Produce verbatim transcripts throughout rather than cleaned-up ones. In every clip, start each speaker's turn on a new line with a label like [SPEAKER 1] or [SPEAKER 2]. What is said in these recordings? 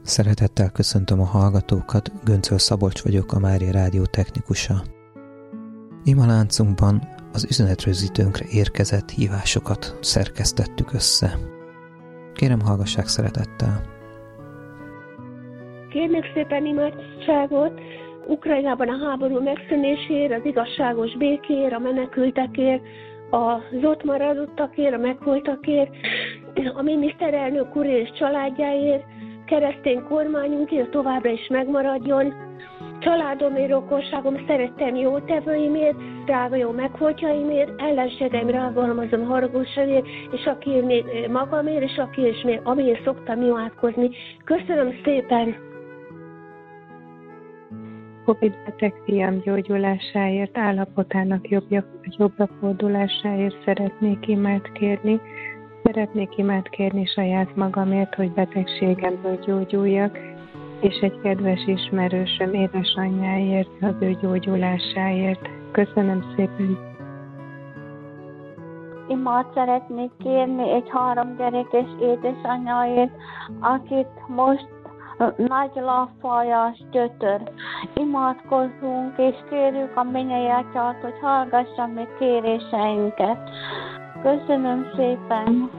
[SPEAKER 1] Szeretettel köszöntöm a hallgatókat, Göncöl Szabolcs vagyok, a Mária Rádió technikusa. Imaláncunkban az üzenetrögzítőnkre érkezett hívásokat szerkesztettük össze. Kérem, hallgassák szeretettel!
[SPEAKER 2] Kérnek szépen imádságot Ukrajnában a háború megszűnéséért, az igazságos békéért, a menekültekért, az ott maradottakért, a megholtakért, a miniszterelnök úr és családjáért, keresztény kormányunkért továbbra is megmaradjon, családomért, rokonságom, szerettem jótevőimért, drága jó megholtjaimért, ellenségeim rágalmazom haragosanért, és akiért még magamért, és akiért még amiért szoktam imádkozni. Köszönöm szépen!
[SPEAKER 3] Covid-beteg fiam gyógyulásáért, állapotának jobbja, jobbra fordulásáért szeretnék imádkérni. Szeretnék imádkérni saját magamért, hogy betegségemből gyógyuljak, és egy kedves ismerősöm édesanyjáért, az ő gyógyulásáért. Köszönöm szépen!
[SPEAKER 4] Imát szeretnék kérni egy három gyerekes édesanyjáért, akit most nagy lábfájás gyötör. Imádkozzunk és kérjük a mennyei Atyát, hogy hallgassa meg kéréseinket. Köszönöm szépen!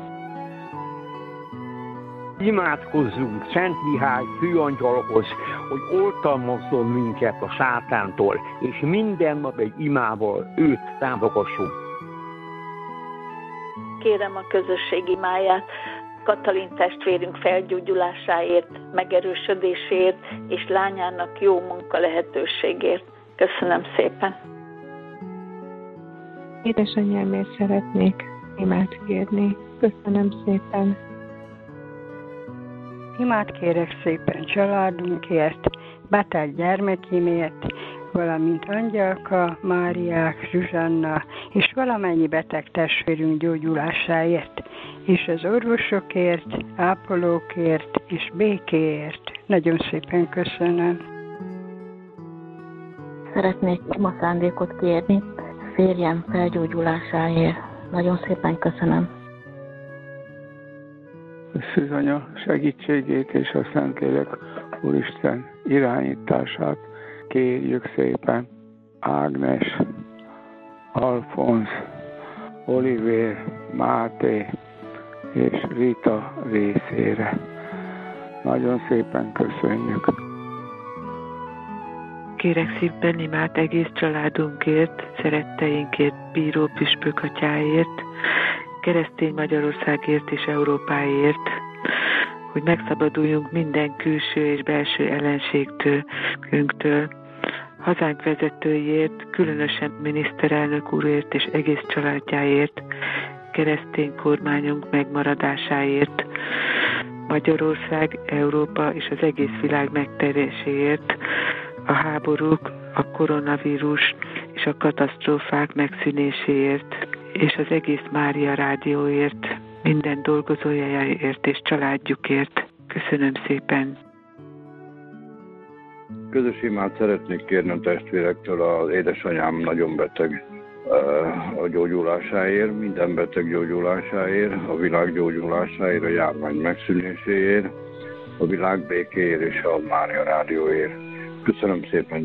[SPEAKER 5] Imádkozzunk Szent Mihály főangyalhoz, hogy oltalmazzon minket a sátántól, és minden nap egy imával őt támogassuk.
[SPEAKER 6] Kérem a közösség imáját Katalin testvérünk felgyógyulásáért, megerősödéséért és lányának jó munka lehetőségért. Köszönöm szépen!
[SPEAKER 3] Édesanyámért szeretnék imádkérni. Köszönöm szépen!
[SPEAKER 7] Imát kérek szépen családunkért, beteg gyermekimért, valamint Angyalka, Máriák, Zsuzsanna és valamennyi beteg testvérünk gyógyulásáért, és az orvosokért, ápolókért és békéért. Nagyon szépen köszönöm.
[SPEAKER 8] Szeretnék ima szándékot kérni férjem felgyógyulásáért. Nagyon szépen köszönöm.
[SPEAKER 9] A Szűzanya segítségét és a Szentlélek Úristen irányítását kérjük szépen Ágnes, Alfonsz, Olivér, Máté és Rita részére. Nagyon szépen köszönjük.
[SPEAKER 10] Kérek szépen imát egész családunkért, szeretteinkért, bíró püspök atyáért, keresztény Magyarországért és Európáért, hogy megszabaduljunk minden külső és belső ellenségtől, hazánk vezetőiért, különösen miniszterelnök úrért és egész családjáért, keresztény kormányunk megmaradásáért, Magyarország, Európa és az egész világ megtéréséért, a háborúk, a koronavírus és a katasztrófák megszűnéséért, és az egész Mária Rádióért, minden dolgozójáért és családjukért. Köszönöm szépen!
[SPEAKER 11] Közös imát szeretnék kérni a testvérektől, az édesanyám nagyon beteg a gyógyulásáért, minden beteg gyógyulásáért, a világ gyógyulásáért, a járvány megszűnéséért, a világ békéért és a Mária Rádióért. Köszönöm szépen!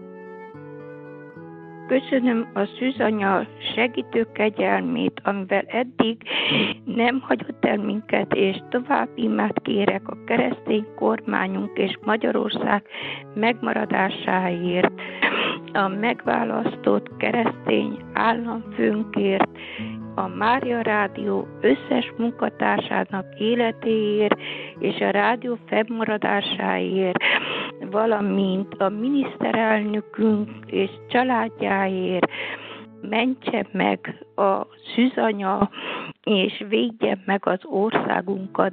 [SPEAKER 12] Köszönöm a Szűzanya segítő kegyelmét, amivel eddig nem hagyott el minket, és további imát kérek a keresztény kormányunk és Magyarország megmaradásáért, a megválasztott keresztény államfőnkért, a Mária Rádió összes munkatársának életéért és a rádió fennmaradásáért, valamint a miniszterelnökünk és családjáért. Mentse meg a Szűzanya, és védje meg az országunkat.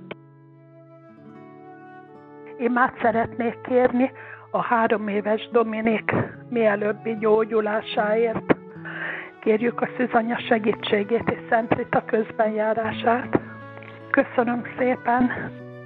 [SPEAKER 13] Imát szeretnék kérni a három éves Dominik mielőbbi gyógyulásáért. Kérjük a Szűzanya segítségét és Szent Rita közbenjárását. Köszönöm szépen!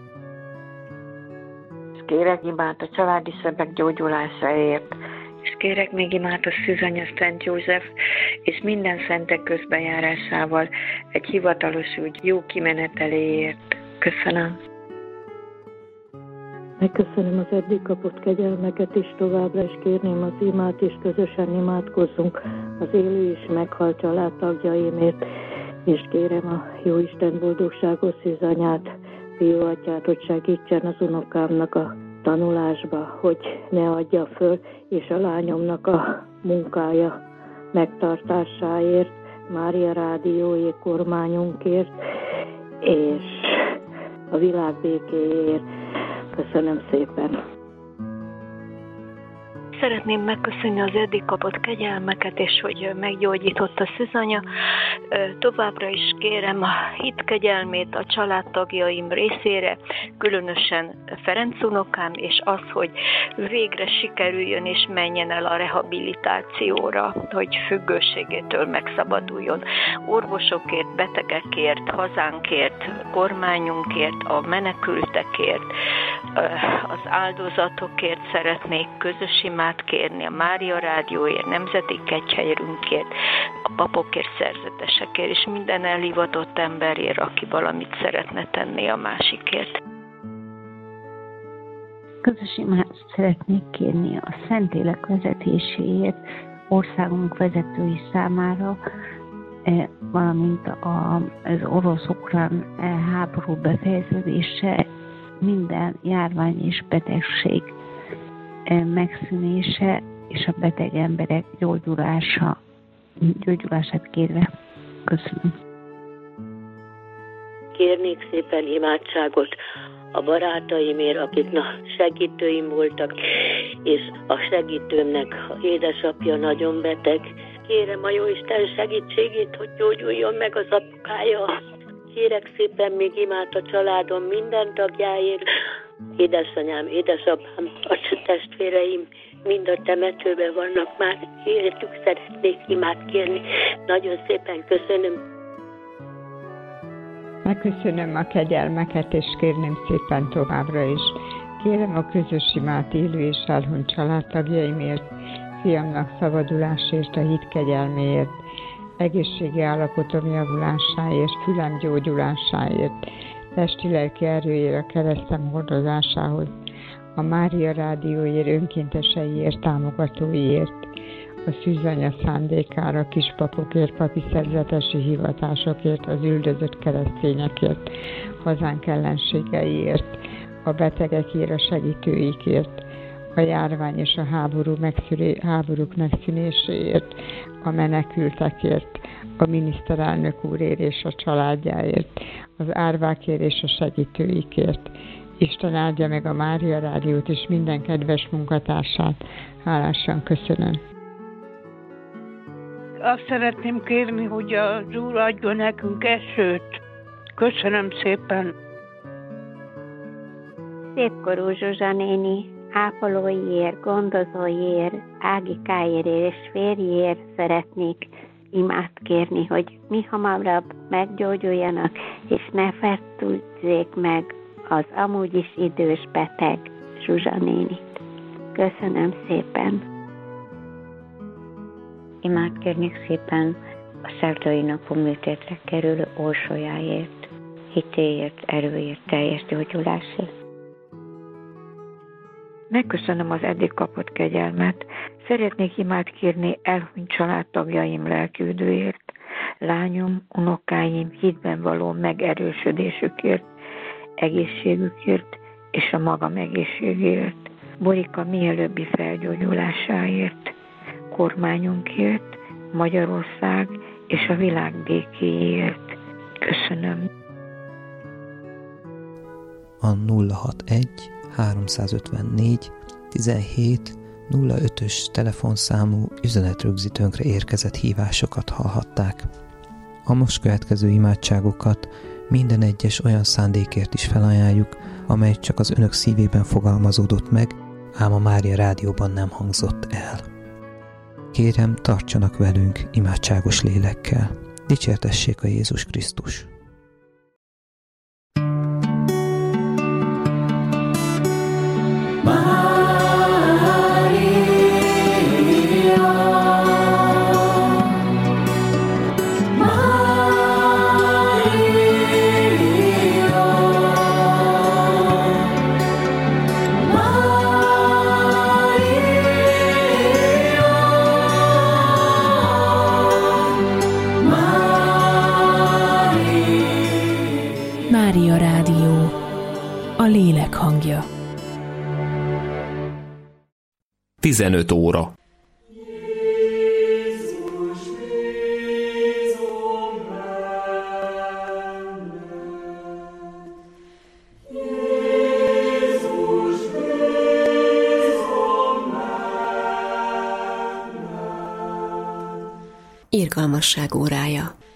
[SPEAKER 14] Kérek imát a családi szebek gyógyulásáért, és kérek még imát a Szűzanya Szent József és minden szentek közbenjárásával egy hivatalos ügy jó kimeneteléért. Köszönöm.
[SPEAKER 8] Megköszönöm az eddig kapott kegyelmeket, és továbbra is kérném az imát, és közösen imádkozzunk az élő és meghalt családtagjaimért, és kérem a Jóisten boldogságos szűzanyát, Pió atyát, hogy segítsen az unokámnak a tanulásba, hogy ne adja föl, és a lányomnak a munkája megtartásáért, Mária Rádióért, kormányunkért, és a világ békéért. Köszönöm szépen!
[SPEAKER 15] Szeretném megköszönni az eddig kapott kegyelmeket, és hogy meggyógyított a szűzanya. Továbbra is kérem a hit kegyelmét a családtagjaim részére, különösen Ferenc unokám, és az, hogy végre sikerüljön és menjen el a rehabilitációra, hogy függőségétől megszabaduljon. Orvosokért, betegekért, hazánkért, kormányunkért, a menekültekért, az áldozatokért szeretnék közös imát kérni, a Mária Rádióért, Nemzeti Kegyhelyünkért, a papokért, szerzetesekért, és minden elhivatott emberért, aki valamit szeretne tenni a másikért.
[SPEAKER 16] Közös imát szeretnék kérni a Szentlélek vezetéséért, országunk vezetői számára, valamint az orosz-ukrán háború befejeződése, minden járvány és betegség megszűnése, és a beteg emberek gyógyulása, gyógyulását kérve. Köszönöm.
[SPEAKER 17] Kérnék szépen imádságot a barátaimért, akik na, segítőim voltak, és a segítőmnek a édesapja nagyon beteg. Kérem a Jóisten segítségét, hogy gyógyuljon meg az apukája. Kérek szépen még imát a családom minden tagjáért, édesanyám, édesapám, a testvéreim mind a temetőben vannak már, értük szeretnék imát kérni. Nagyon szépen köszönöm.
[SPEAKER 18] Megköszönöm a kegyelmeket, és kérném szépen továbbra is. Kérem a közös imát élő és elhunyt családtagjaimért, fiamnak szabadulásért, a hit kegyelméért, egészségi állapotom javulásáért, fülem gyógyulásáért, testi-lelki erőért, a keresztem hordozásához, a Mária Rádióért, önkénteseiért, támogatóiért, a szűzanya szándékára, kispapokért, papi szerzetesi hivatásokért, az üldözött keresztényekért, hazánk ellenségeiért, a betegekért, a segítőikért, a járvány és a háború megszűré, háborúk megszűnéséért, a menekültekért, a miniszterelnök úrért és a családjáért, az árvákért és a segítőikért. Isten áldja meg a Mária Rádiót és minden kedves munkatársát. Hálásan köszönöm.
[SPEAKER 19] Azt szeretném kérni, hogy az Úr adjon nekünk esőt. Köszönöm szépen.
[SPEAKER 20] Szépkorú Zsuzsa néni, ápolóiért, gondozóiért, Ágikáért és férjéért szeretnék imát kérni, hogy mi hamarabb meggyógyuljanak, és ne fertőzzék meg az amúgy is idős beteg Zsuzsa nénit. Köszönöm szépen.
[SPEAKER 21] Imát kérnék szépen a szerdai napon műtétre kerülő Orsolyáért, hitéért, erőért, teljes gyógyulásért.
[SPEAKER 7] Megköszönöm az eddig kapott kegyelmet. Szeretnék imát kérni elhunyt családtagjaim lelküldőért, lányom, unokáim hitben való megerősödésükért, egészségükért és a magam egészségért, Borika mielőbbi felgyógyulásáért, kormányunkért, Magyarország és a világ békéért. Köszönöm.
[SPEAKER 1] A nulla hatvanegy háromszázötvennégy tizenhét nulla ötös telefonszámú üzenetrögzítőnkre érkezett hívásokat hallhatták. A most következő imádságokat minden egyes olyan szándékért is felajánljuk, amely csak az önök szívében fogalmazódott meg, ám a Mária Rádióban nem hangzott el. Kérem, tartsanak velünk imádságos lélekkel. Dicsértessék a Jézus Krisztus!
[SPEAKER 22] Mária,
[SPEAKER 2] Mária Rádió, a lélek hangja.
[SPEAKER 22] tizenöt óra.
[SPEAKER 23] Irgalmasság órája.